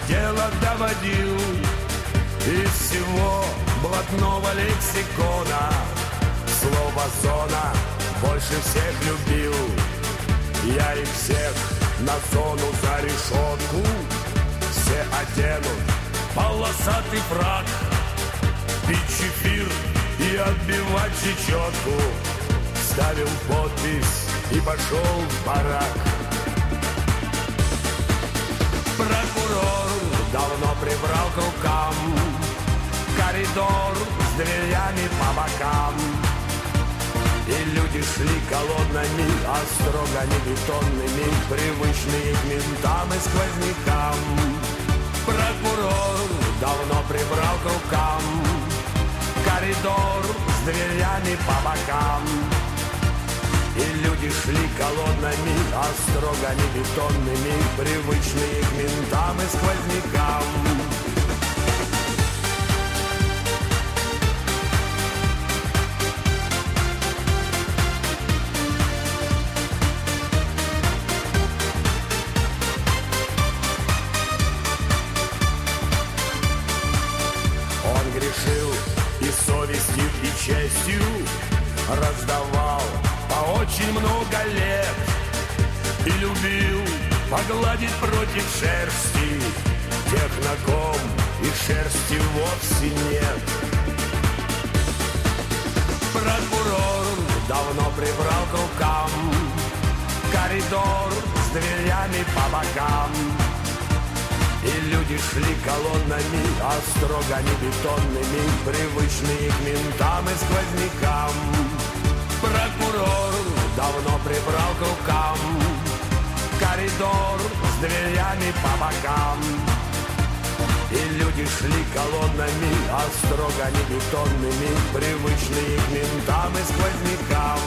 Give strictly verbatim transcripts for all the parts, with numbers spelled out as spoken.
дело доводил. Из всего блатного лексикона слово «зона» больше всех любил. Я их всех на зону за решетку. Все оденут полосатый фрак, пить чефир и отбивать чечетку. Ставил подпись и пошел в барак. Прокурор давно прибрал к рукам коридор с дверями по бокам. И люди шли колоннами, а строго не бетонными, привычные к ментам и сквознякам. Прокурор давно прибрал к рукам коридор с дверями по бокам. И люди шли колоннами, а строго не бетонными, привычные к ментам и сквознякам. Он грешил и совестью, и честью, раздавал по очень много лет и любил погладить против шерсти тех, на ком и шерсти вовсе нет. Прокурор давно прибрал к рукам коридор с дверями по бокам. И люди шли колоннами, а строго не бетонными, привычные к ментам и сквознякам. Прокурор давно прибрал к рукам коридор с дверями по бокам. И люди шли колоннами, а строго не бетонными, привычные к ментам и сквознякам.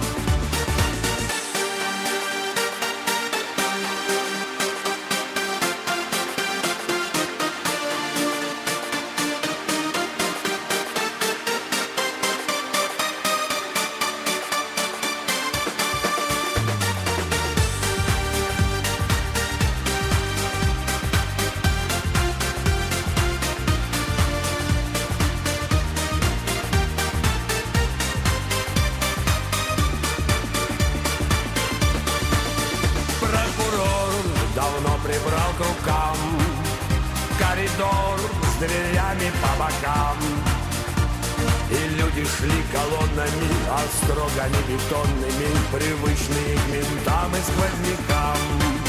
Давно прибрал к рукам коридор с дверями по бокам. И люди шли колоннами, а строго не бетонными, привычные к ментам и сквознякам.